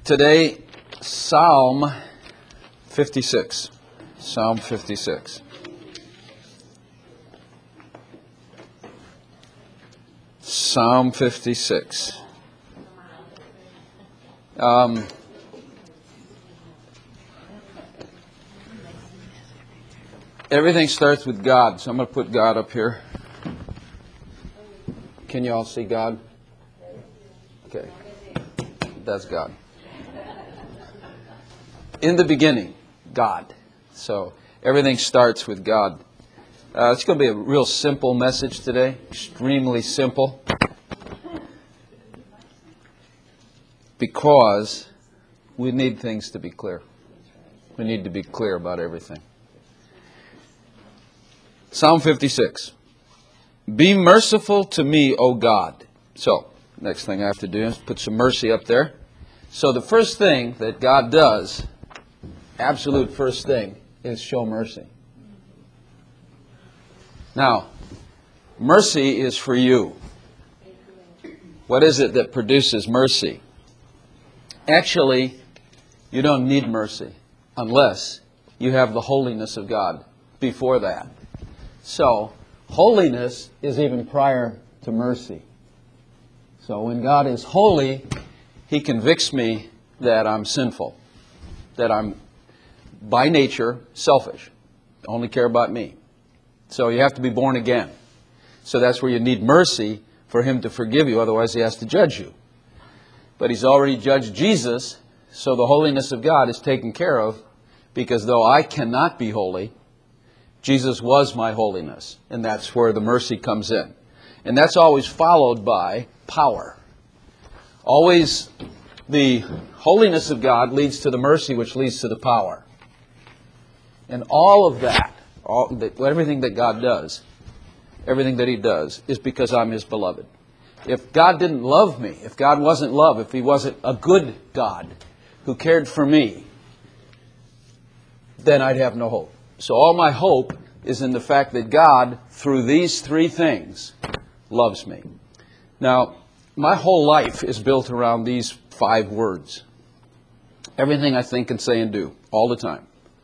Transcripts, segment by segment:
Today, Psalm 56. Psalm 56. Psalm 56. Everything starts with God, so I'm going to put God up here. Can you all see God? Okay. That's God. In the beginning, God. So everything starts with God. It's going to be a real simple message today. Extremely simple. Because we need things to be clear. We need to be clear about everything. Psalm 56. Be merciful to me, O God. So, next thing I have to do is put some mercy up there. So the first thing that God does, absolute first thing, is show mercy. Now, mercy is for you. What is it that produces mercy? Actually, you don't need mercy unless you have the holiness of God before that. So, holiness is even prior to mercy. So when God is holy, He convicts me that I'm sinful, that I'm by nature selfish, only care about me. So you have to be born again. So that's where you need mercy for Him to forgive you, otherwise He has to judge you. But He's already judged Jesus, so the holiness of God is taken care of, because though I cannot be holy, Jesus was my holiness, and that's where the mercy comes in. And that's always followed by power. Always the holiness of God leads to the mercy, which leads to the power. And all of that, everything that God does, everything that He does, is because I'm His beloved. If God didn't love me, if God wasn't love, if He wasn't a good God who cared for me, then I'd have no hope. So all my hope is in the fact that God, through these three things, loves me. Now, my whole life is built around these 5 words. Everything I think and say and do, all the time.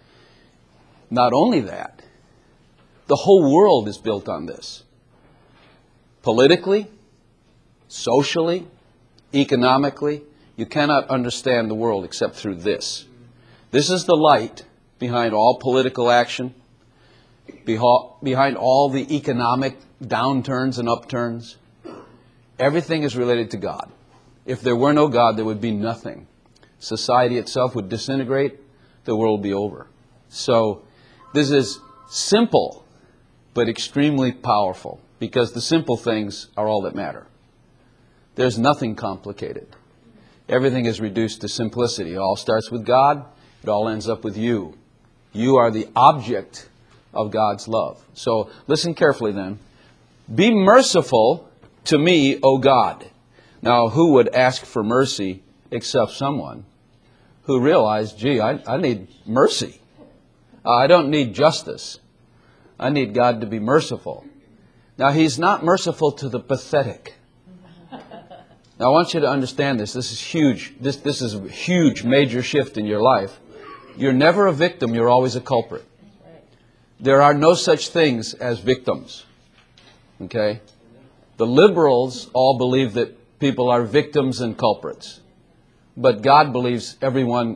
Not only that, the whole world is built on this. Politically, socially, economically, you cannot understand the world except through this. This is the light behind all political action, behind all the economic downturns and upturns. Everything is related to God. If there were no God, there would be nothing. Society itself would disintegrate. The world would be over. So this is simple, but extremely powerful, because the simple things are all that matter. There's nothing complicated. Everything is reduced to simplicity. It all starts with God. It all ends up with you. You are the object of God's love. So listen carefully then. Be merciful to me, O God. Now, who would ask for mercy except someone who realized, gee, I need mercy. I don't need justice. I need God to be merciful. Now, He's not merciful to the pathetic. Now, I want you to understand this. This is huge. This is a huge, major shift in your life. You're never a victim. You're always a culprit. There are no such things as victims. Okay? The liberals all believe that people are victims and culprits. But God believes everyone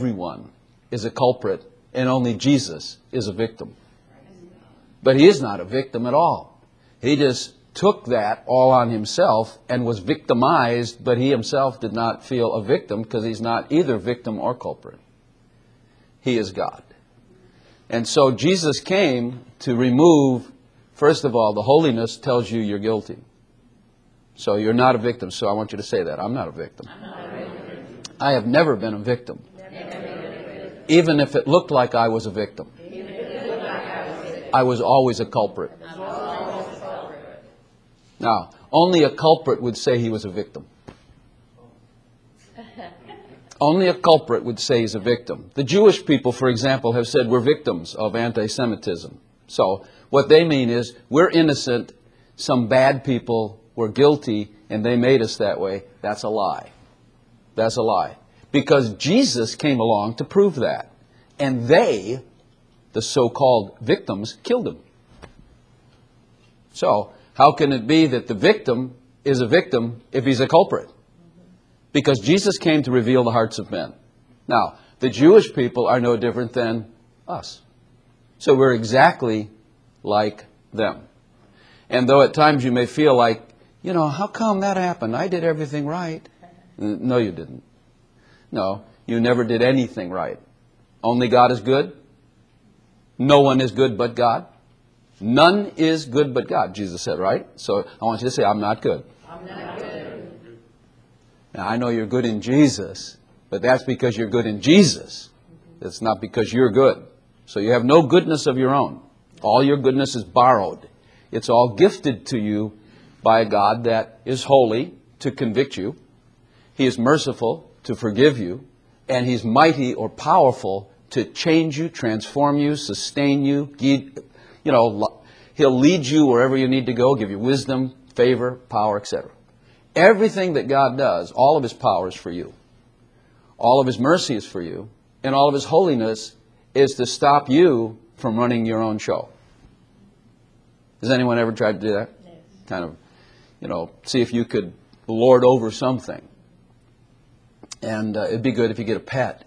is a culprit, and only Jesus is a victim. But He is not a victim at all. He just took that all on Himself and was victimized, but He Himself did not feel a victim, because He's not either victim or culprit. He is God. And so Jesus came to remove, first of all, the holiness tells you you're guilty. So you're not a victim. So I want you to say that. I'm not a victim. I have never been a victim. Even if it looked like I was a victim. I was always a culprit. Now, only a culprit would say he was a victim. Only a culprit would say he's a victim. The Jewish people, for example, have said we're victims of anti-Semitism. So what they mean is we're innocent, some bad people were guilty, and they made us that way. That's a lie. That's a lie. because Jesus came along to prove that. And they, the so-called victims, killed him. So, how can it be that the victim is a victim if he's a culprit? Because Jesus came to reveal the hearts of men. Now, the Jewish people are no different than us. So we're exactly like them. And though at times you may feel like, how come that happened? I did everything right. No, you didn't. No, you never did anything right. Only God is good. No one is good but God. None is good but God, Jesus said, right? So I want you to say, I'm not good. I'm not good. Now, I know you're good in Jesus, but that's because you're good in Jesus. It's not because you're good. So you have no goodness of your own. All your goodness is borrowed. It's all gifted to you by a God that is holy to convict you. He is merciful to forgive you. And He's mighty or powerful to change you, transform you, sustain you. He'll lead you wherever you need to go, give you wisdom, favor, power, etc. Everything that God does, all of His power is for you. All of His mercy is for you. And all of His holiness is to stop you from running your own show. Has anyone ever tried to do that? Yes. Kind of, see if you could lord over something. And it'd be good if you get a pet.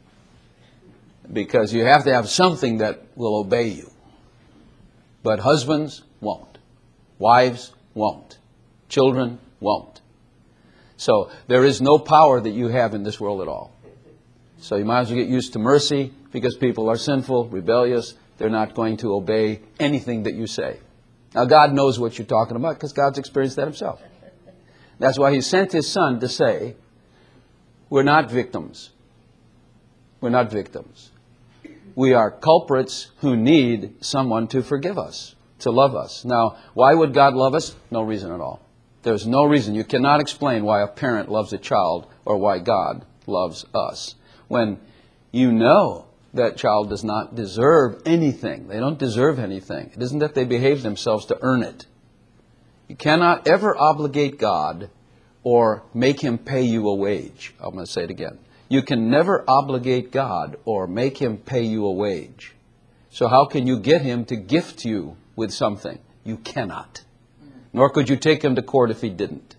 Because you have to have something that will obey you. But husbands won't. Wives won't. Children won't. So there is no power that you have in this world at all. So you might as well get used to mercy, because people are sinful, rebellious. They're not going to obey anything that you say. Now God knows what you're talking about, because God's experienced that Himself. That's why He sent His Son to say, we're not victims. We're not victims. We are culprits who need someone to forgive us, to love us. Now, why would God love us? No reason at all. There's no reason. You cannot explain why a parent loves a child or why God loves us. When you know that child does not deserve anything. They don't deserve anything. It isn't that they behave themselves to earn it. You cannot ever obligate God or make Him pay you a wage. I'm going to say it again. You can never obligate God or make Him pay you a wage. So how can you get Him to gift you with something? You cannot. Nor could you take Him to court if He didn't.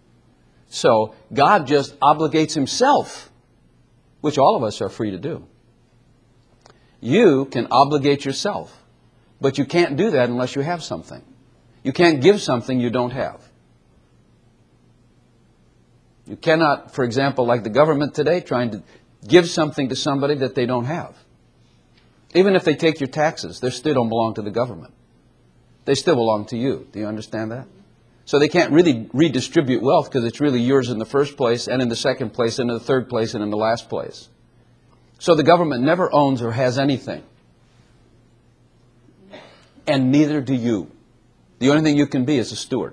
So God just obligates Himself, which all of us are free to do. You can obligate yourself, but you can't do that unless you have something. You can't give something you don't have. You cannot, for example, like the government today, trying to give something to somebody that they don't have. Even if they take your taxes, they still don't belong to the government. They still belong to you. Do you understand that? So they can't really redistribute wealth because it's really yours in the first place and in the second place and in the third place and in the last place. So the government never owns or has anything. And neither do you. The only thing you can be is a steward.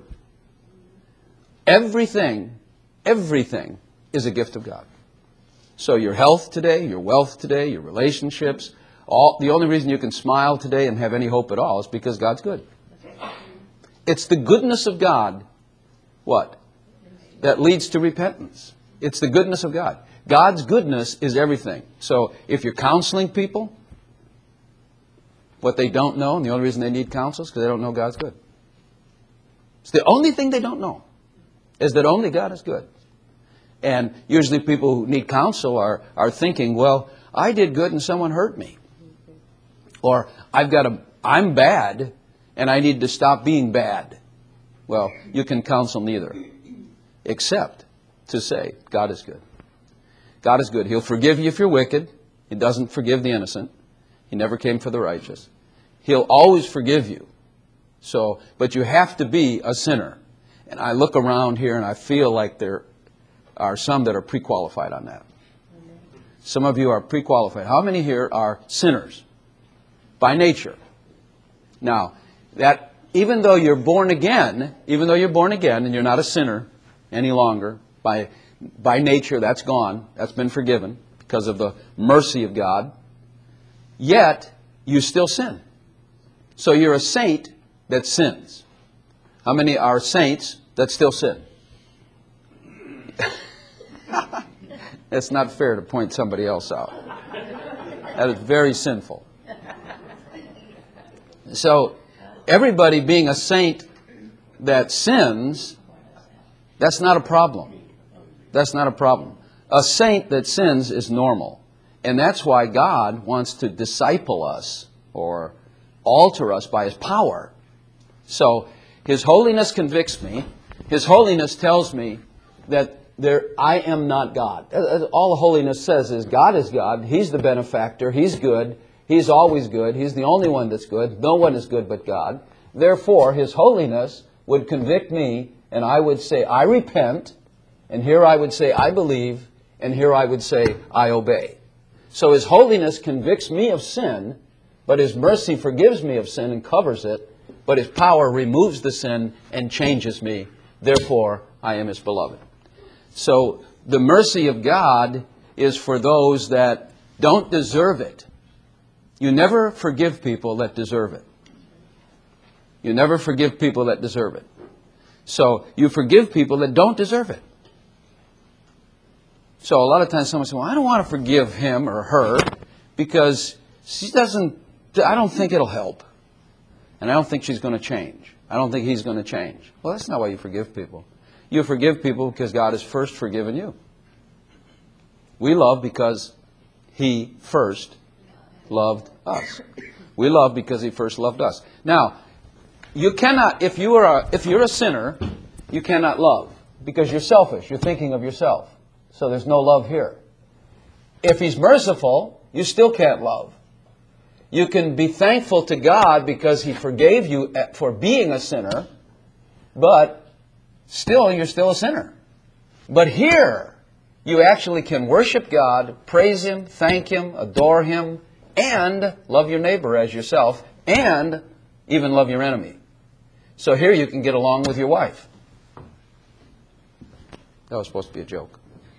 Everything is a gift of God. So your health today, your wealth today, your relationships, the only reason you can smile today and have any hope at all is because God's good. It's the goodness of God, what? That leads to repentance. It's the goodness of God. God's goodness is everything. So if you're counseling people, what they don't know, and the only reason they need counsel is because they don't know God's good. It's the only thing they don't know, is that only God is good. And usually people who need counsel are thinking, well, I did good and someone hurt me. Or I'm bad and I need to stop being bad. Well, you can counsel neither, except to say, God is good. God is good. He'll forgive you if you're wicked. He doesn't forgive the innocent. He never came for the righteous. He'll always forgive you. But you have to be a sinner. And I look around here and I feel like there are some that are pre-qualified on that. Some of you are pre-qualified. How many here are sinners by nature? Now, that even though you're born again and you're not a sinner any longer, by nature that's gone, that's been forgiven because of the mercy of God, yet you still sin. So you're a saint that sins. How many are saints that still sin? It's not fair to point somebody else out. That is very sinful. So, everybody being a saint that sins, that's not a problem. That's not a problem. A saint that sins is normal. And that's why God wants to disciple us or alter us by His power. So, His holiness convicts me. His holiness tells me that I am not God. All the holiness says is God is God. He's the benefactor. He's good. He's always good. He's the only one that's good. No one is good but God. Therefore, His holiness would convict me, and I would say, I repent, and here I would say, I believe, and here I would say, I obey. So His holiness convicts me of sin, but His mercy forgives me of sin and covers it, but His power removes the sin and changes me. Therefore, I am His beloved. So the mercy of God is for those that don't deserve it. You never forgive people that deserve it. You never forgive people that deserve it. So you forgive people that don't deserve it. So a lot of times someone says, well, I don't want to forgive him or her because I don't think it'll help. And I don't think she's going to change. I don't think he's going to change. Well, that's not why you forgive people. You forgive people because God has first forgiven you. We love because He first loved us. We love because He first loved us. Now, you cannot, if you're a sinner, you cannot love because you're selfish. You're thinking of yourself. So there's no love here. If He's merciful, you still can't love. You can be thankful to God because He forgave you for being a sinner, but still, you're still a sinner. But here, you actually can worship God, praise Him, thank Him, adore Him, and love your neighbor as yourself, and even love your enemy. So here you can get along with your wife. That was supposed to be a joke.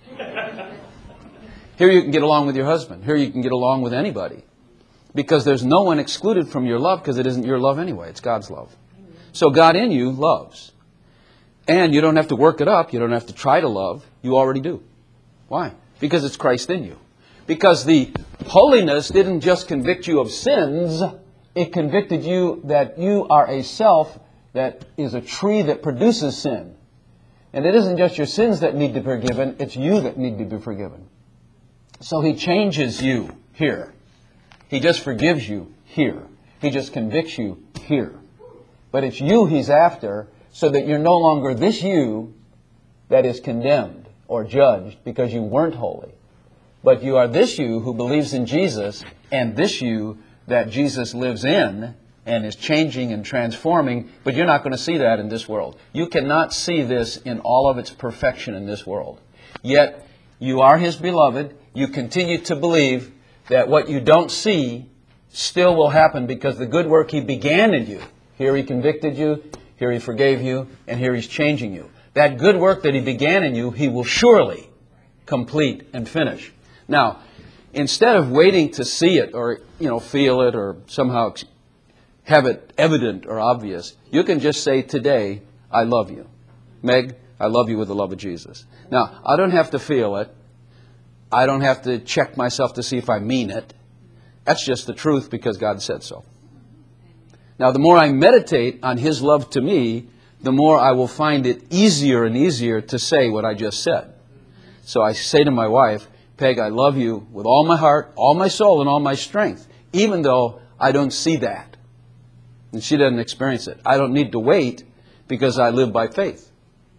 Here you can get along with your husband. Here you can get along with anybody. Because there's no one excluded from your love because it isn't your love anyway. It's God's love. So God in you loves. And you don't have to work it up. You don't have to try to love. You already do. Why? Because it's Christ in you. Because the holiness didn't just convict you of sins. It convicted you that you are a self that is a tree that produces sin. And it isn't just your sins that need to be forgiven. It's you that need to be forgiven. So He changes you here. He just forgives you here. He just convicts you here. But it's you He's after, so that you're no longer this you that is condemned or judged because you weren't holy. But you are this you who believes in Jesus, and this you that Jesus lives in and is changing and transforming, but you're not going to see that in this world. You cannot see this in all of its perfection in this world. Yet, you are His beloved. You continue to believe that what you don't see still will happen because the good work He began in you, here He convicted you, here He forgave you, and here He's changing you. That good work that He began in you, He will surely complete and finish. Now, instead of waiting to see it or, feel it or somehow have it evident or obvious, you can just say today, I love you. Meg, I love you with the love of Jesus. Now, I don't have to feel it. I don't have to check myself to see if I mean it. That's just the truth because God said so. Now, the more I meditate on His love to me, the more I will find it easier and easier to say what I just said. So I say to my wife, Peg, I love you with all my heart, all my soul, and all my strength, even though I don't see that. And she doesn't experience it. I don't need to wait because I live by faith.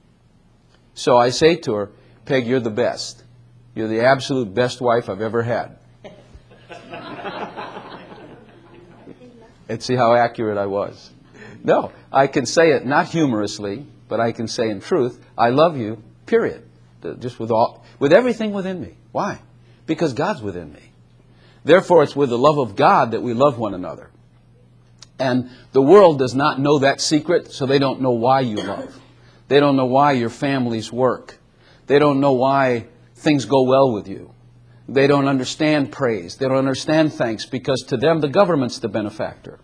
So I say to her, Peg, you're the best. You're the absolute best wife I've ever had. And see how accurate I was. No, I can say it not humorously, but I can say in truth, I love you, period. Just with everything within me. Why? Because God's within me. Therefore, it's with the love of God that we love one another. And the world does not know that secret, so they don't know why you love. They don't know why your families work. They don't know why things go well with you. They don't understand praise. They don't understand thanks because to them the government's the benefactor.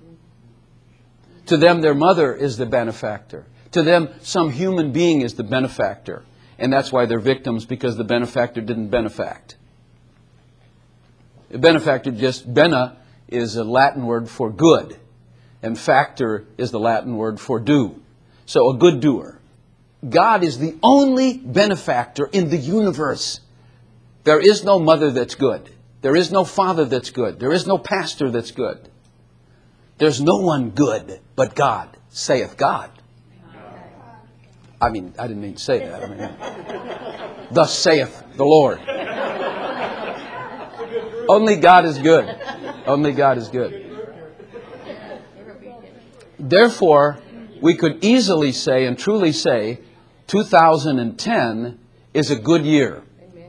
To them their mother is the benefactor. To them some human being is the benefactor. And that's why they're victims, because the benefactor didn't benefact. The benefactor bena is a Latin word for good. And factor is the Latin word for do. So a good doer. God is the only benefactor in the universe. There is no mother that's good. There is no father that's good. There is no pastor that's good. There's no one good but God, saith God. I didn't mean to say that. Thus saith the Lord. Only God is good. Only God is good. Therefore, we could easily say and truly say 2010 is a good year.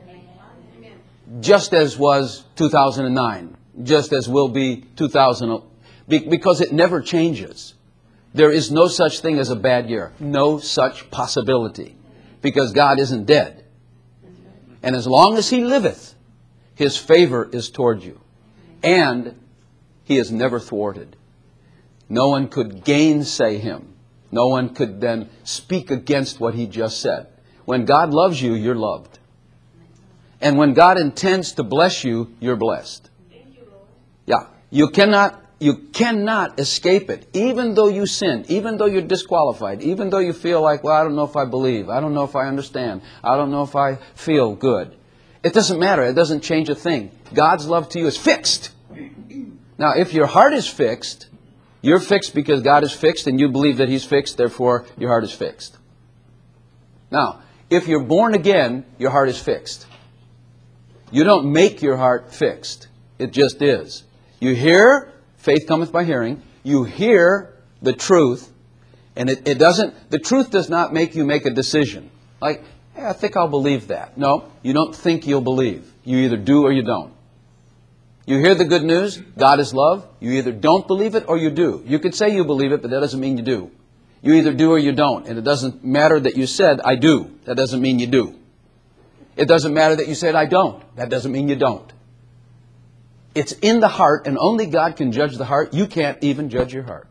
Just as was 2009. Just as will be 2000. Because it never changes. There is no such thing as a bad year. No such possibility. Because God isn't dead. And as long as He liveth, His favor is toward you. And He is never thwarted. No one could gainsay Him. No one could then speak against what He just said. When God loves you, you're loved. And when God intends to bless you, you're blessed. Yeah. You cannot escape it. Even though you sin, even though you're disqualified, even though you feel like, well, I don't know if I believe. I don't know if I understand. I don't know if I feel good. It doesn't matter. It doesn't change a thing. God's love to you is fixed. Now, if your heart is fixed, you're fixed because God is fixed and you believe that He's fixed, therefore your heart is fixed. Now, if you're born again, your heart is fixed. You don't make your heart fixed. It just is. You hear, faith cometh by hearing. You hear the truth, and the truth does not make you make a decision. Like, hey, I think I'll believe that. No, you don't think you'll believe. You either do or you don't. You hear the good news, God is love. You either don't believe it or you do. You could say you believe it, but that doesn't mean you do. You either do or you don't. And it doesn't matter that you said, I do. That doesn't mean you do. It doesn't matter that you said, I don't. That doesn't mean you don't. It's in the heart, and only God can judge the heart. You can't even judge your heart.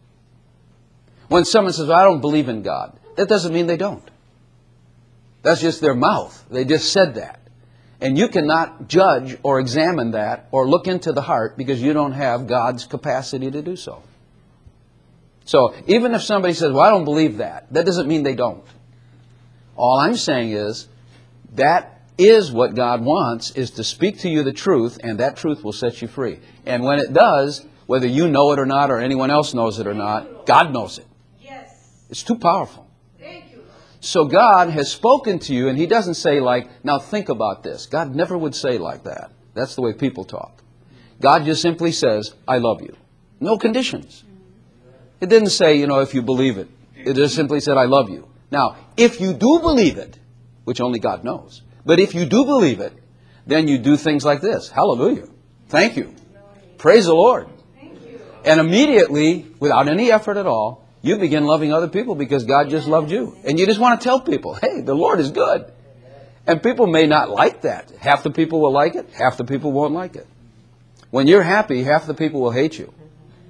When someone says, well, I don't believe in God, that doesn't mean they don't. That's just their mouth. They just said that. And you cannot judge or examine that or look into the heart because you don't have God's capacity to do so. So even if somebody says, well, I don't believe that, that doesn't mean they don't. All I'm saying is that is what God wants, is to speak to you the truth, and that truth will set you free. And when it does, whether you know it or not or anyone else knows it or not, God knows it. Yes. It's too powerful. So God has spoken to you, and He doesn't say like, now think about this. God never would say like that. That's the way people talk. God just simply says, I love you. No conditions. It didn't say, if you believe it. It just simply said, I love you. Now, if you do believe it, which only God knows, but if you do believe it, then you do things like this. Hallelujah. Thank you. Praise the Lord. And immediately, without any effort at all, you begin loving other people because God just loved you. And you just want to tell people, hey, the Lord is good. And people may not like that. Half the people will like it. Half the people won't like it. When you're happy, half the people will hate you.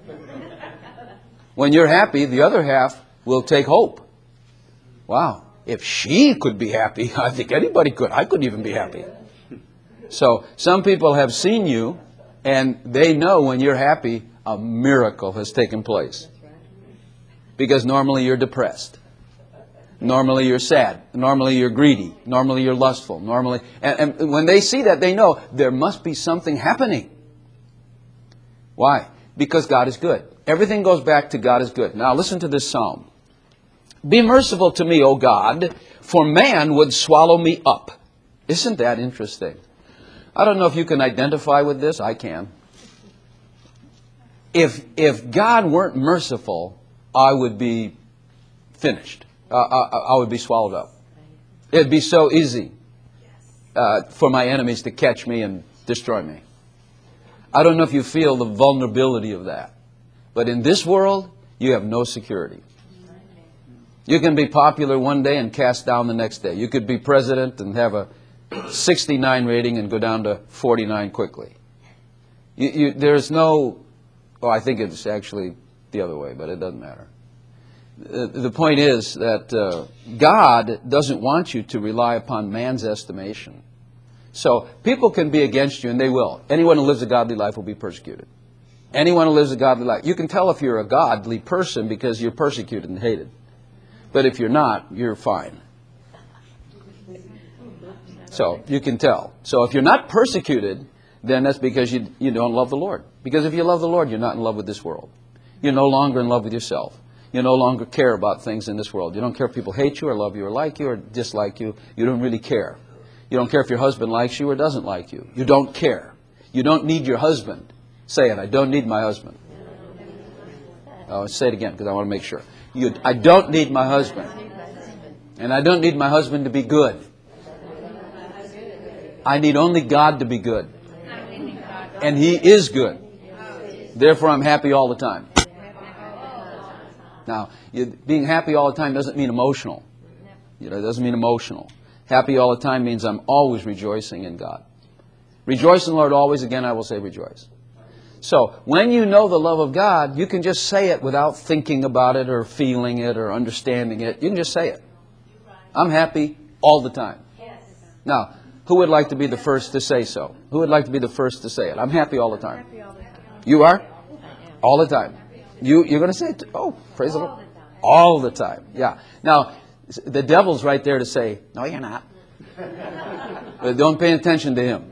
When you're happy, the other half will take hope. Wow. If she could be happy, I think anybody could. I couldn't even be happy. So some people have seen you, and they know when you're happy, a miracle has taken place. Because normally you're depressed. Normally you're sad. Normally you're greedy. Normally you're lustful. And when they see that, they know there must be something happening. Why? Because God is good. Everything goes back to God is good. Now listen to this psalm. Be merciful to me, O God, for man would swallow me up. Isn't that interesting? I don't know if you can identify with this. I can. If God weren't merciful, I would be finished. I would be swallowed up. It'd be so easy for my enemies to catch me and destroy me. I don't know if you feel the vulnerability of that. But in this world, you have no security. You can be popular one day and cast down the next day. You could be president and have a 69 rating and go down to 49 quickly. There's no... Oh, I think it's actually the other way, but it doesn't matter. The point is that God doesn't want you to rely upon man's estimation. So people can be against you, and they will. Anyone who lives a godly life will be persecuted. Anyone who lives a godly life. You can tell if you're a godly person because you're persecuted and hated. But if you're not, you're fine. So you can tell. So if you're not persecuted, then that's because you don't love the Lord. Because if you love the Lord, you're not in love with this world. You're no longer in love with yourself. You no longer care about things in this world. You don't care if people hate you or love you or like you or dislike you. You don't really care. You don't care if your husband likes you or doesn't like you. You don't care. You don't need your husband. Say it. I don't need my husband. I'll say it again because I want to make sure. I don't need my husband. And I don't need my husband to be good. I need only God to be good. And He is good. Therefore, I'm happy all the time. Now, being happy all the time doesn't mean emotional. It doesn't mean emotional. Happy all the time means I'm always rejoicing in God. Rejoice in the Lord always. Again, I will say rejoice. So, when you know the love of God, you can just say it without thinking about it or feeling it or understanding it. You can just say it. I'm happy all the time. Now, who would like to be the first to say so? Who would like to be the first to say it? I'm happy all the time. You are? All the time. You're going to say it? Oh, praise the Lord. All the time. Yeah. Now, the devil's right there to say, no, you're not. But don't pay attention to him.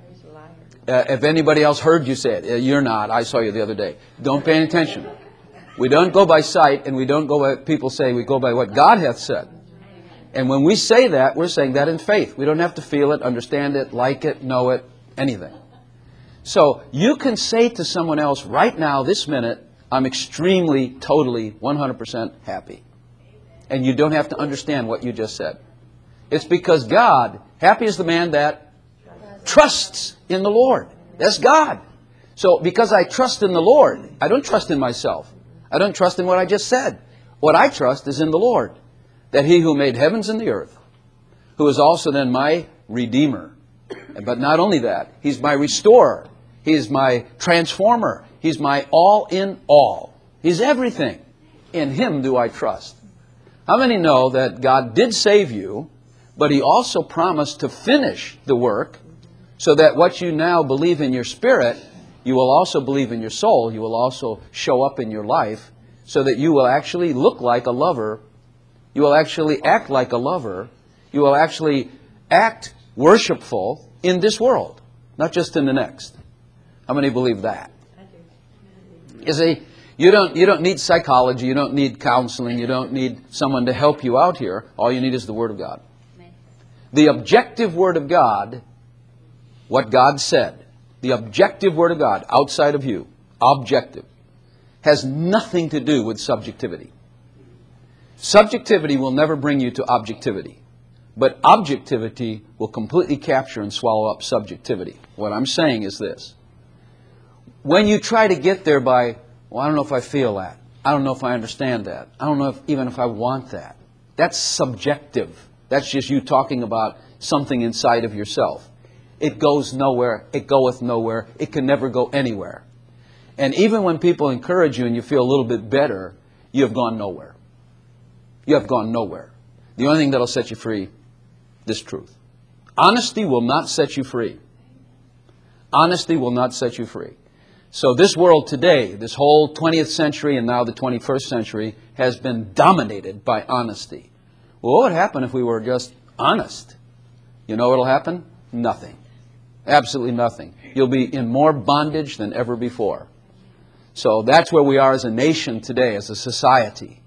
If anybody else heard you say it, you're not. I saw you the other day. Don't pay attention. We don't go by sight, and we don't go by, people say, we go by what God hath said. And when we say that, we're saying that in faith. We don't have to feel it, understand it, like it, know it, anything. So you can say to someone else right now, this minute, I'm extremely, totally, 100% happy. And you don't have to understand what you just said. It's because God, happy is the man that trusts in the Lord. That's God. So because I trust in the Lord, I don't trust in myself. I don't trust in what I just said. What I trust is in the Lord. That He who made heavens and the earth, who is also then my Redeemer. But not only that, He's my restorer. He's my transformer. He's my all in all. He's everything. In Him do I trust. How many know that God did save you, but He also promised to finish the work so that what you now believe in your spirit, you will also believe in your soul. You will also show up in your life so that you will actually look like a lover. You will actually act like a lover. You will actually act worshipful in this world, not just in the next. How many believe that? You see, you don't need psychology. You don't need counseling. You don't need someone to help you out here. All you need is the Word of God. The objective Word of God, what God said, the objective Word of God outside of you, objective, has nothing to do with subjectivity. Subjectivity will never bring you to objectivity. But objectivity will completely capture and swallow up subjectivity. What I'm saying is this. When you try to get there by, well, I don't know if I feel that. I don't know if I understand that. I don't know even if I want that. That's subjective. That's just you talking about something inside of yourself. It goes nowhere. It goeth nowhere. It can never go anywhere. And even when people encourage you and you feel a little bit better, you have gone nowhere. You have gone nowhere. The only thing that will set you free, this truth. Honesty will not set you free. Honesty will not set you free. So this world today, this whole 20th century and now the 21st century, has been dominated by honesty. Well, what would happen if we were just honest? You know what will happen? Nothing. Absolutely nothing. You'll be in more bondage than ever before. So that's where we are as a nation today, as a society.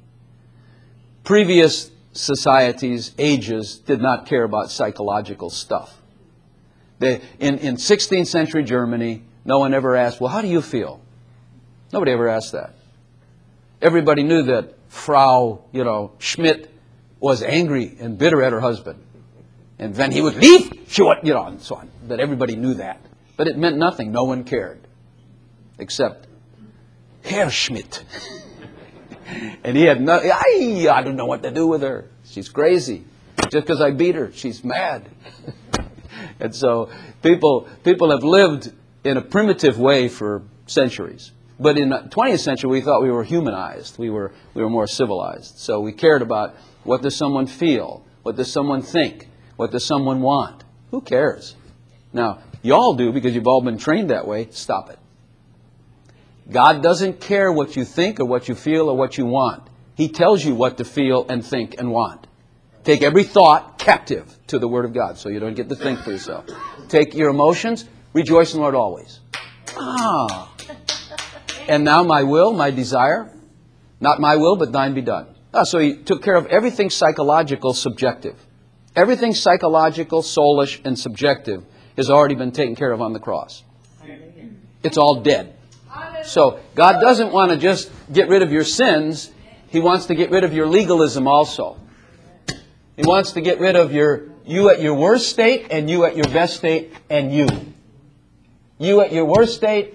Previous societies, ages, did not care about psychological stuff. In 16th century Germany, no one ever asked, well, how do you feel? Nobody ever asked that. Everybody knew that Frau, Schmidt was angry and bitter at her husband. And when he would leave, she would, and so on. But everybody knew that. But it meant nothing. No one cared. Except Herr Schmidt. And he had no, I don't know what to do with her. She's crazy. Just because I beat her, she's mad. And so people have lived in a primitive way for centuries. But in the 20th century, we thought we were humanized. We were more civilized. So we cared about, what does someone feel? What does someone think? What does someone want? Who cares? Now, y'all do because you've all been trained that way. Stop it. God doesn't care what you think or what you feel or what you want. He tells you what to feel and think and want. Take every thought captive to the Word of God so you don't get to think for yourself. Take your emotions. Rejoice in the Lord always. And now my will, my desire, not my will, but thine be done. So he took care of everything psychological, subjective. Everything psychological, soulish, and subjective has already been taken care of on the cross. It's all dead. So God doesn't want to just get rid of your sins. He wants to get rid of your legalism also. He wants to get rid of you at your worst state and you at your best state and you. You at your worst state,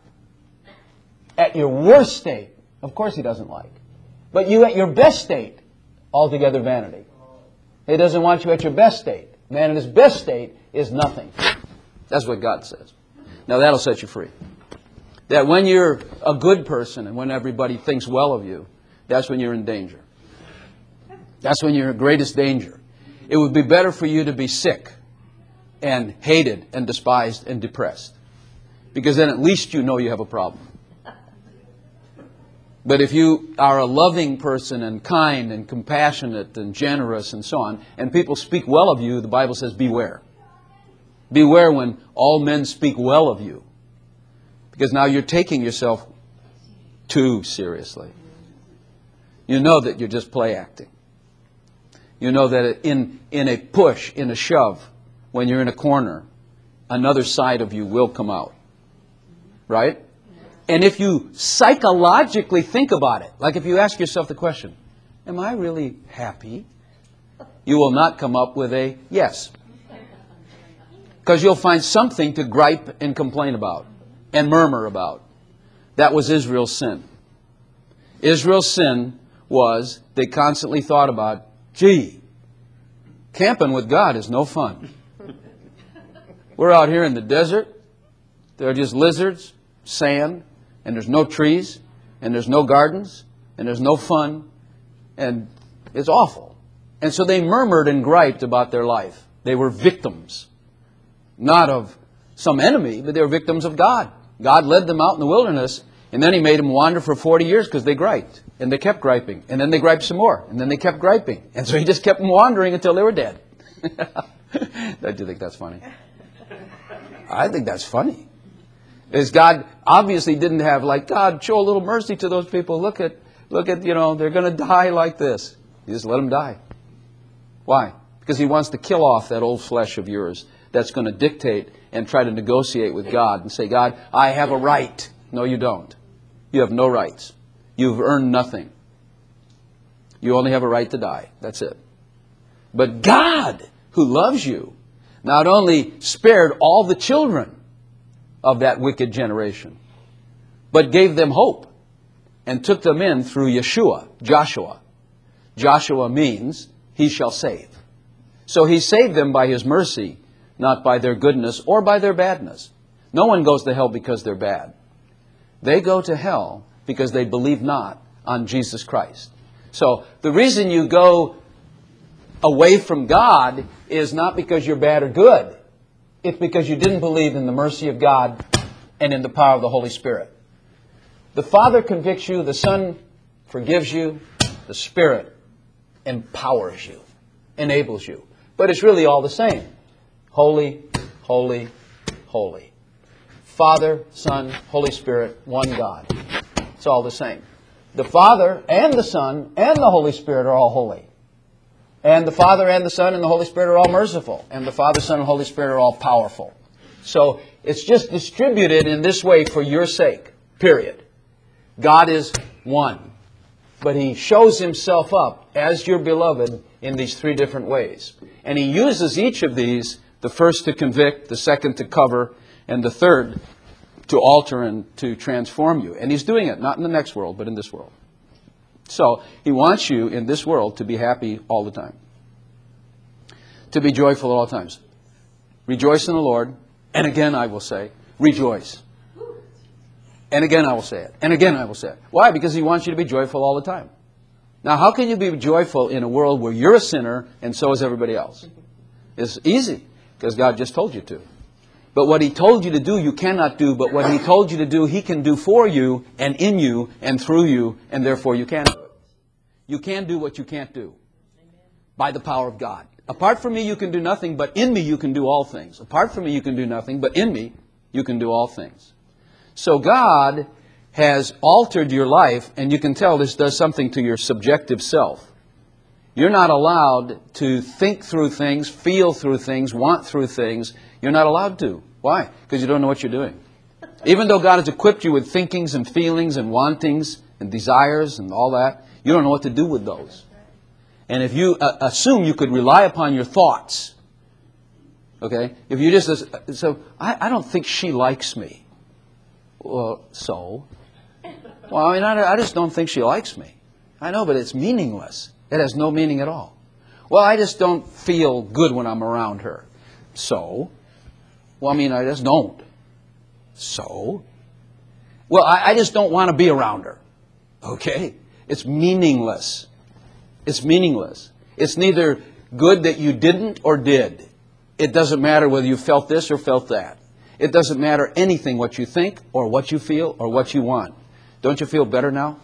of course He doesn't like. But you at your best state, altogether vanity. He doesn't want you at your best state. Man in his best state is nothing. That's what God says. Now that'll set you free. That when you're a good person and when everybody thinks well of you, that's when you're in danger. That's when you're in greatest danger. It would be better for you to be sick and hated and despised and depressed. Because then at least you know you have a problem. But if you are a loving person and kind and compassionate and generous and so on, and people speak well of you, the Bible says beware. Beware when all men speak well of you. Because now you're taking yourself too seriously. You know that you're just play acting. You know that in a push, in a shove, when you're in a corner, another side of you will come out. Right? And if you psychologically think about it, like if you ask yourself the question, am I really happy? You will not come up with a yes. Because you'll find something to gripe and complain about and murmur about. That was Israel's sin. Israel's sin was they constantly thought about, gee, camping with God is no fun. We're out here in the desert. There are just lizards, sand, and there's no trees, and there's no gardens, and there's no fun, and it's awful. And so they murmured and griped about their life. They were victims, not of some enemy, but they were victims of God. God led them out in the wilderness, and then He made them wander for 40 years because they griped. And they kept griping. And then they griped some more. And then they kept griping. And so He just kept them wandering until they were dead. Don't you think that's funny? I think that's funny. Because God obviously didn't have like, God, show a little mercy to those people. Look at, they're going to die like this. You just let them die. Why? Because He wants to kill off that old flesh of yours that's going to dictate and try to negotiate with God and say, God, I have a right. No, you don't. You have no rights. You've earned nothing. You only have a right to die. That's it. But God, who loves you, not only spared all the children of that wicked generation, but gave them hope and took them in through Yeshua, Joshua. Joshua means He shall save. So He saved them by His mercy, not by their goodness or by their badness. No one goes to hell because they're bad. They go to hell because they believe not on Jesus Christ. So the reason you go away from God is not because you're bad or good. It's because you didn't believe in the mercy of God and in the power of the Holy Spirit. The Father convicts you, the Son forgives you, the Spirit empowers you, enables you. But it's really all the same. Holy, holy, holy. Father, Son, Holy Spirit, one God. It's all the same. The Father and the Son and the Holy Spirit are all holy. And the Father and the Son and the Holy Spirit are all merciful. And the Father, Son, and Holy Spirit are all powerful. So it's just distributed in this way for your sake. Period. God is one. But He shows Himself up as your beloved in these three different ways. And He uses each of these, the first to convict, the second to cover, and the third to alter and to transform you. And He's doing it not in the next world, but in this world. So He wants you in this world to be happy all the time. To be joyful at all times. Rejoice in the Lord. And again I will say, rejoice. And again I will say it. And again I will say it. Why? Because He wants you to be joyful all the time. Now, how can you be joyful in a world where you're a sinner and so is everybody else? It's easy, because God just told you to. But what He told you to do, you cannot do. But what He told you to do, He can do for you and in you and through you, and therefore you can do it. You can do what you can't do by the power of God. Apart from me, you can do nothing, but in me you can do all things. Apart from me, you can do nothing, but in me you can do all things. So God has altered your life, and you can tell this does something to your subjective self. You're not allowed to think through things, feel through things, want through things. You're not allowed to. Why? Because you don't know what you're doing. Even though God has equipped you with thinkings and feelings and wantings and desires and all that, you don't know what to do with those. And if you assume you could rely upon your thoughts, okay, if you just, so I don't think she likes me. Well, so? Well, I mean, I just don't think she likes me. I know, but it's meaningless. It has no meaning at all. Well, I just don't feel good when I'm around her. So? Well, I mean, I just don't. So? Well, I just don't want to be around her. Okay? It's meaningless. It's meaningless. It's neither good that you didn't or did. It doesn't matter whether you felt this or felt that. It doesn't matter anything what you think or what you feel or what you want. Don't you feel better now?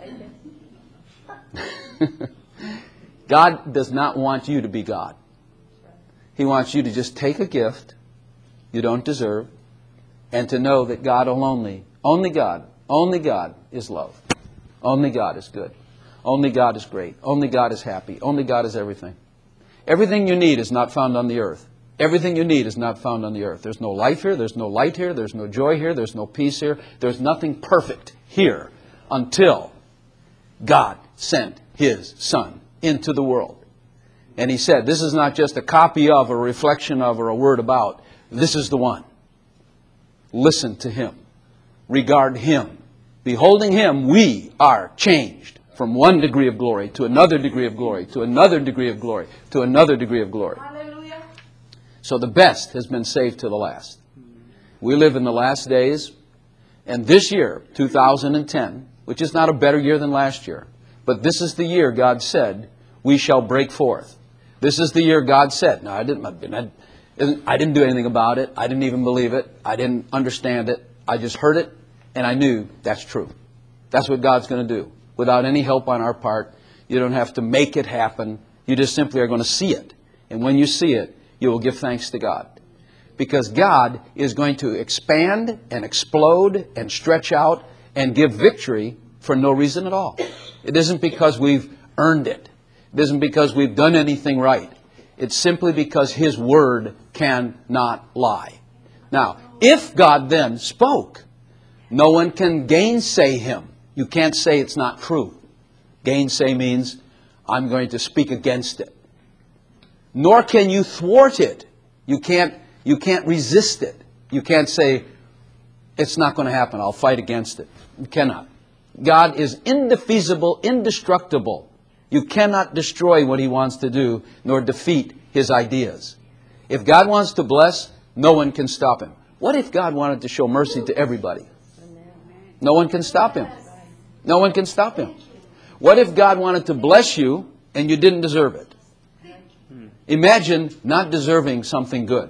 God does not want you to be God. He wants you to just take a gift you don't deserve and to know that God only God is love. Only God is good. Only God is great. Only God is happy. Only God is everything. Everything you need is not found on the earth. Everything you need is not found on the earth. There's no life here. There's no light here. There's no joy here. There's no peace here. There's nothing perfect here until God sent His Son into the world. And He said, this is not just a copy of, a reflection of, or a word about. This is the one. Listen to Him. Regard Him. Beholding Him, we are changed from one degree of glory to another degree of glory, to another degree of glory, to another degree of glory. Hallelujah. So the best has been saved to the last. We live in the last days, and this year, 2010, which is not a better year than last year, but this is the year God said, we shall break forth. This is the year God said. Now, I didn't do anything about it. I didn't even believe it. I didn't understand it. I just heard it, and I knew that's true. That's what God's going to do. Without any help on our part. You don't have to make it happen. You just simply are going to see it. And when you see it, you will give thanks to God. Because God is going to expand and explode and stretch out and give victory for no reason at all. It isn't because we've earned it. It isn't because we've done anything right. It's simply because His Word cannot lie. Now, if God then spoke, no one can gainsay Him. You can't say it's not true. Gainsay means I'm going to speak against it. Nor can you thwart it. You can't resist it. You can't say it's not going to happen. I'll fight against it. You cannot. God is indefeasible, indestructible. You cannot destroy what He wants to do, nor defeat His ideas. If God wants to bless, no one can stop Him. What if God wanted to show mercy to everybody? No one can stop Him. No one can stop Him. What if God wanted to bless you and you didn't deserve it? Imagine not deserving something good.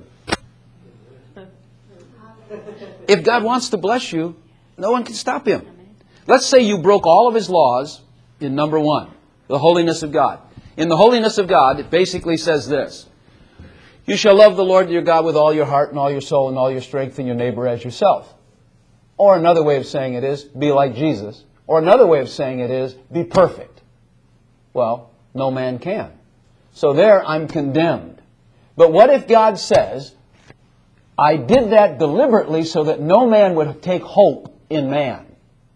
If God wants to bless you, no one can stop Him. Let's say you broke all of His laws in number 1, the holiness of God. In the holiness of God, it basically says this. You shall love the Lord your God with all your heart and all your soul and all your strength, and your neighbor as yourself. Or another way of saying it is, be like Jesus. Or another way of saying it is, be perfect. Well, no man can. So there I'm condemned. But what if God says, I did that deliberately so that no man would take hope in man.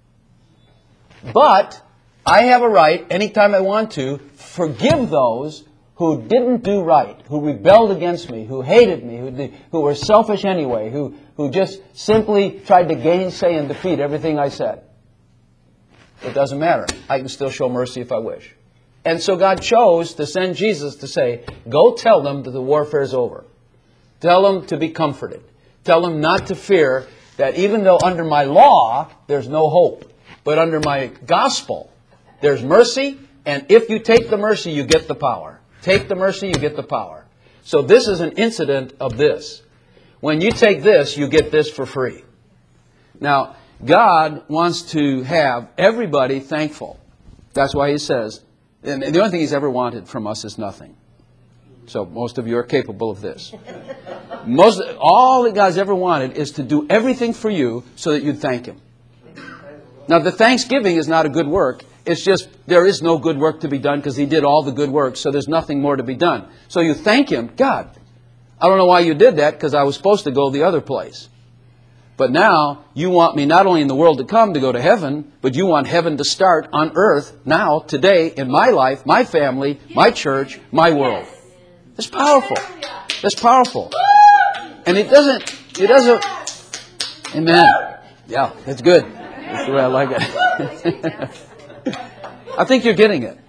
But I have a right, anytime I want to, forgive those who didn't do right, who rebelled against me, who hated me, who were selfish anyway, who just simply tried to gainsay and defeat everything I said. It doesn't matter. I can still show mercy if I wish. And so God chose to send Jesus to say, go tell them that the warfare is over. Tell them to be comforted. Tell them not to fear that even though under my law, there's no hope, but under my gospel, there's mercy, and if you take the mercy, you get the power. Take the mercy, you get the power. So this is an incident of this. When you take this, you get this for free. Now, God wants to have everybody thankful. That's why He says, and the only thing He's ever wanted from us is nothing. So most of you are capable of this. All that God's ever wanted is to do everything for you so that you'd thank Him. Now, the thanksgiving is not a good work. It's just there is no good work to be done because He did all the good work, so there's nothing more to be done. So you thank Him, God, I don't know why you did that because I was supposed to go the other place. But now you want me not only in the world to come to go to heaven, but you want heaven to start on earth now, today, in my life, my family, my church, my world. It's powerful. It's powerful. And it doesn't, amen. Yeah, it's good. That's the way I like it. I think you're getting it.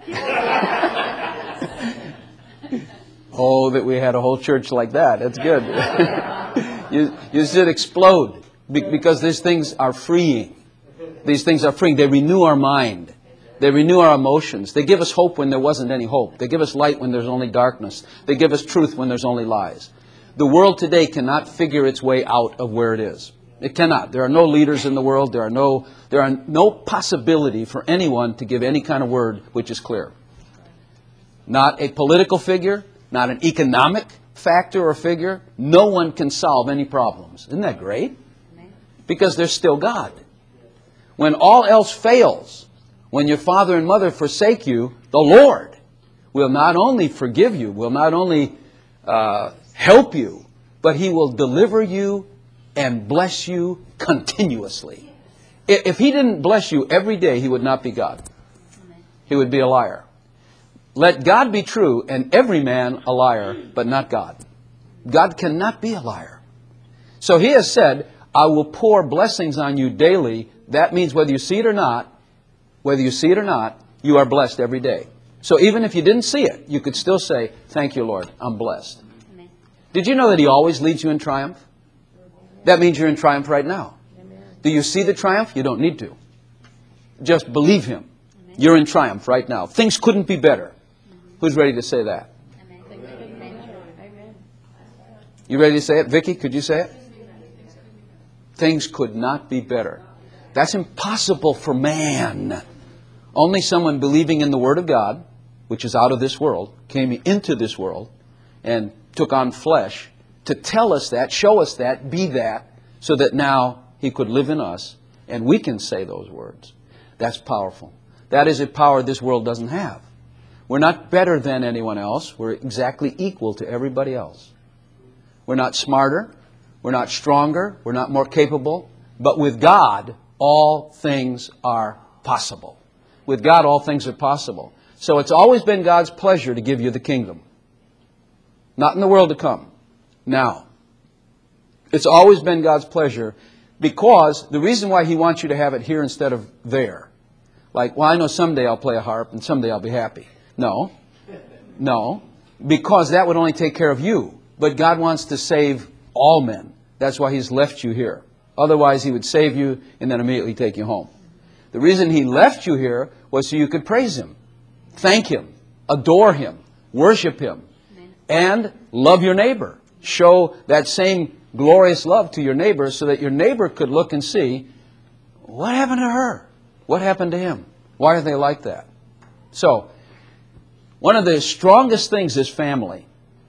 Oh, that we had a whole church like that. That's good. You should explode because these things are freeing. These things are freeing. They renew our mind. They renew our emotions. They give us hope when there wasn't any hope. They give us light when there's only darkness. They give us truth when there's only lies. The world today cannot figure its way out of where it is. It cannot. There are no leaders in the world. There are no possibility for anyone to give any kind of word which is clear. Not a political figure, not an economic factor or figure. No one can solve any problems. Isn't that great? Because there's still God. When all else fails, when your father and mother forsake you, the Lord will not only forgive you, will not only help you, but He will deliver you and bless you continuously. If He didn't bless you every day, He would not be God. He would be a liar. Let God be true and every man a liar, but not God. God cannot be a liar. So He has said, I will pour blessings on you daily. That means whether you see it or not, you are blessed every day. So even if you didn't see it, you could still say, thank you, Lord, I'm blessed. Amen. Did you know that He always leads you in triumph? That means you're in triumph right now. Amen. Do you see the triumph? You don't need to. Just believe Him. Amen. You're in triumph right now. Things couldn't be better. Who's ready to say that? Amen. You ready to say it? Vicki, could you say it? Things could not be better. That's impossible for man. Only someone believing in the Word of God, which is out of this world, came into this world and took on flesh to tell us that, show us that, be that, so that now He could live in us and we can say those words. That's powerful. That is a power this world doesn't have. We're not better than anyone else. We're exactly equal to everybody else. We're not smarter. We're not stronger. We're not more capable. But with God, all things are possible. With God, all things are possible. So it's always been God's pleasure to give you the kingdom. Not in the world to come. Now. It's always been God's pleasure because the reason why He wants you to have it here instead of there. Like, well, I know someday I'll play a harp and someday I'll be happy. No. Because that would only take care of you. But God wants to save all men. That's why He's left you here. Otherwise, He would save you and then immediately take you home. The reason He left you here was so you could praise Him, thank Him, adore Him, worship Him, and love your neighbor. Show that same glorious love to your neighbor so that your neighbor could look and see, what happened to her? What happened to him? Why are they like that? So, one of the strongest things is family.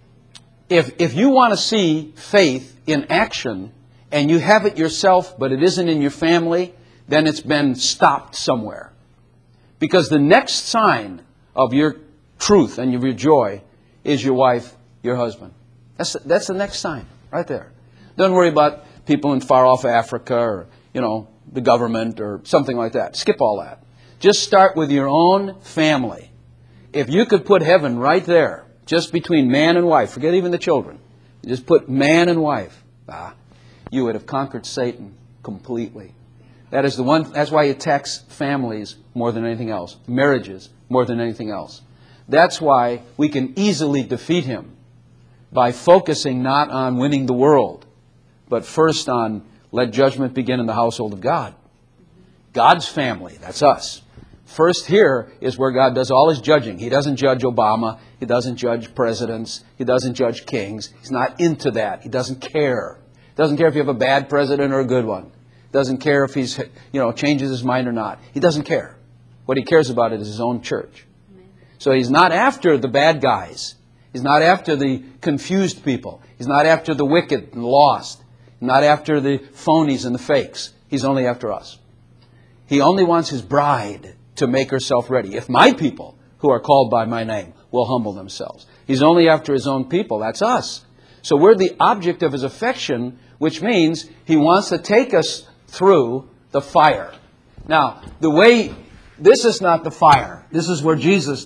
If you want to see faith in action and you have it yourself but it isn't in your family, then it's been stopped somewhere. Because the next sign of your truth and of your joy is your wife, your husband. That's the next sign right there. Don't worry about people in far off Africa or, the government or something like that. Skip all that. Just start with your own family. If you could put heaven right there, just between man and wife, forget even the children, just put man and wife, you would have conquered Satan completely. That's why He attacks families more than anything else, marriages more than anything else. That's why we can easily defeat him by focusing not on winning the world, but first on let judgment begin in the household of God. God's family, that's us. First here is where God does all His judging. He doesn't judge Obama. He doesn't judge presidents. He doesn't judge kings. He's not into that. He doesn't care. He doesn't care if you have a bad president or a good one. He doesn't care if he's, changes his mind or not. He doesn't care. What He cares about is His own church. So He's not after the bad guys. He's not after the confused people. He's not after the wicked and lost. He's not after the phonies and the fakes. He's only after us. He only wants His bride to make herself ready. If my people, who are called by my name, will humble themselves. He's only after His own people. That's us. So we're the object of His affection, which means He wants to take us through the fire. Now, this is not the fire. This is where Jesus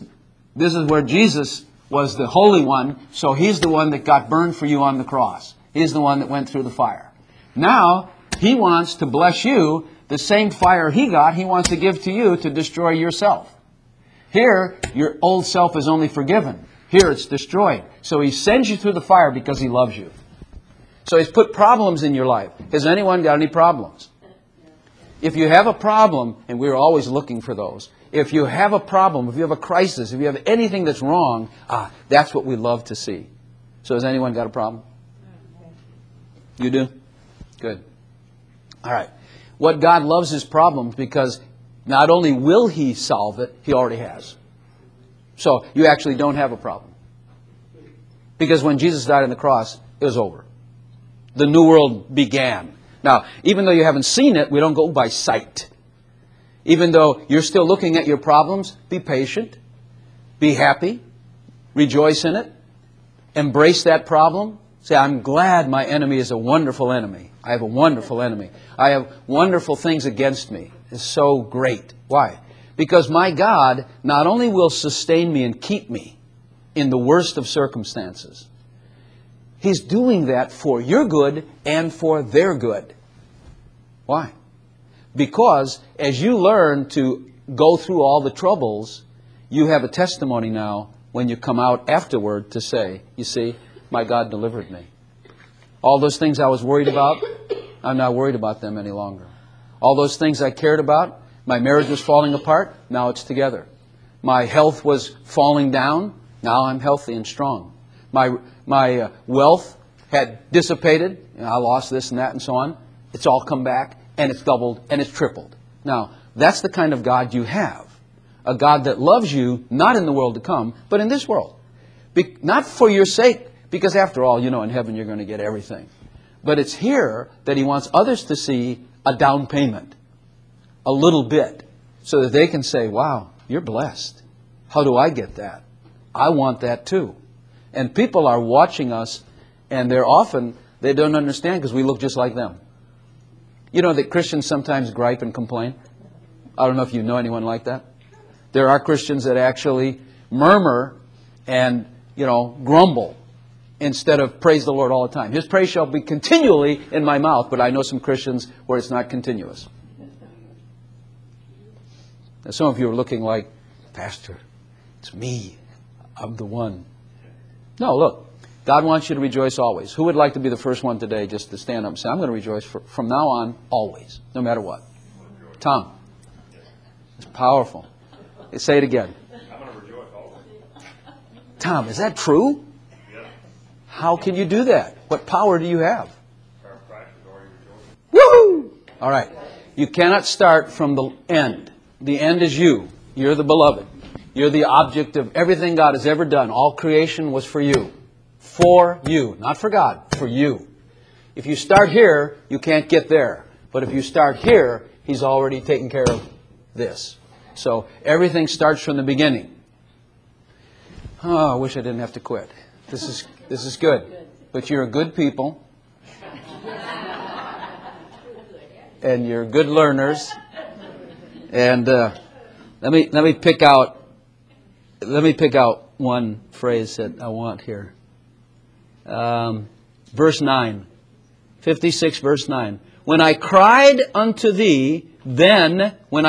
was the Holy One, so He's the one that got burned for you on the cross. He's the one that went through the fire. Now, He wants to bless you. The same fire He got, He wants to give to you to destroy yourself. Here, your old self is only forgiven. Here, it's destroyed. So He sends you through the fire because He loves you. So He's put problems in your life. Has anyone got any problems? If you have a problem, and we're always looking for those, if you have a problem, if you have a crisis, if you have anything that's wrong, that's what we love to see. So has anyone got a problem? You do? Good. All right. What God loves is problems because not only will He solve it, He already has. So you actually don't have a problem. Because when Jesus died on the cross, it was over. The new world began. Now, even though you haven't seen it, we don't go by sight. Even though you're still looking at your problems, be patient, be happy, rejoice in it, embrace that problem. Say, I'm glad my enemy is a wonderful enemy. I have a wonderful enemy. I have wonderful things against me. It's so great. Why? Because my God not only will sustain me and keep me in the worst of circumstances, He's doing that for your good and for their good. Why? Because as you learn to go through all the troubles, you have a testimony now when you come out afterward to say, you see, my God delivered me. All those things I was worried about, I'm not worried about them any longer. All those things I cared about, my marriage was falling apart, now it's together. My health was falling down, now I'm healthy and strong. My wealth had dissipated, I lost this and that and so on. It's all come back, and it's doubled, and it's tripled. Now, that's the kind of God you have. A God that loves you, not in the world to come, but in this world. Not for your sake, because after all, in heaven you're going to get everything. But it's here that He wants others to see a down payment, a little bit, so that they can say, wow, you're blessed. How do I get that? I want that too. And people are watching us, and they don't understand because we look just like them. You know that Christians sometimes gripe and complain? I don't know if you know anyone like that. There are Christians that actually murmur and, grumble instead of praise the Lord all the time. His praise shall be continually in my mouth, but I know some Christians where it's not continuous. Now, some of you are looking like, Pastor, it's me. I'm the one. No, look. God wants you to rejoice always. Who would like to be the first one today just to stand up and say, I'm going to rejoice from now on, always, no matter what? Tom. It's powerful. Say it again. I'm going to rejoice always. Tom, is that true? Yes. How can you do that? What power do you have? Christ is already rejoicing. Woohoo! All right. You cannot start from the end. The end is you. You're the beloved. You're the object of everything God has ever done. All creation was for you. For you. Not for God. For you. If you start here, you can't get there. But if you start here, He's already taken care of this. So everything starts from the beginning. Oh, I wish I didn't have to quit. This is good. But you're good people. And you're good learners. And let me pick out one phrase that I want here. Verse 9. 56 verse 9. When I cried unto thee, then.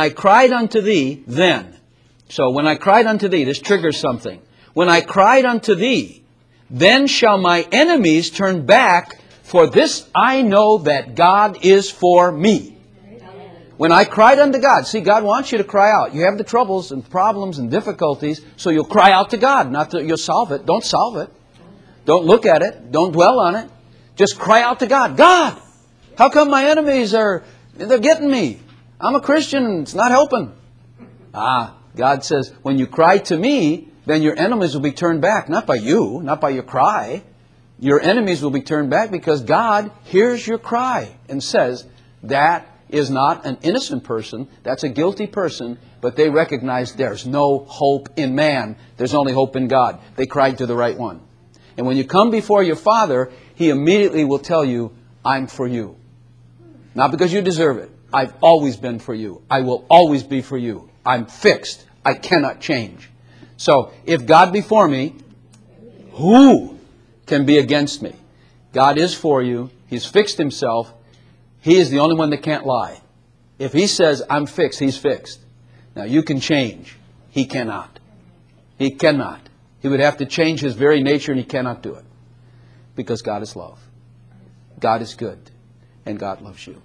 So when I cried unto thee, this triggers something. When I cried unto thee, then shall my enemies turn back For this I know that God is for me. When I cried unto God, see, God wants you to cry out. You have the troubles and problems and difficulties, so you'll cry out to God, not that you'll solve it. Don't solve it. Don't look at it. Don't dwell on it. Just cry out to God. God, how come my enemies they're getting me? I'm a Christian. It's not helping. God says, when you cry to me, then your enemies will be turned back. Not by you, not by your cry. Your enemies will be turned back because God hears your cry and says, that is not an innocent person. That's a guilty person. But they recognize there's no hope in man. There's only hope in God. They cried to the right one. And when you come before your Father, He immediately will tell you, I'm for you. Not because you deserve it. I've always been for you. I will always be for you. I'm fixed. I cannot change. So, if God be for me, who can be against me? God is for you. He's fixed Himself. He is the only one that can't lie. If He says, I'm fixed, He's fixed. Now, you can change. He cannot. He cannot. He would have to change His very nature, and He cannot do it. Because God is love. God is good. And God loves you.